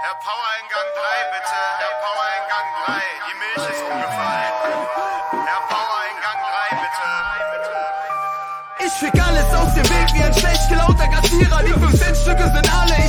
Herr Power in Gang 3, bitte. Herr Power in Gang 3. Die Milch ist umgefallen. Herr Power in Gang 3, bitte. Ich fick alles aus dem Weg wie ein schlecht gelaunter Kassierer. Die 5 Cent Stücke sind alle.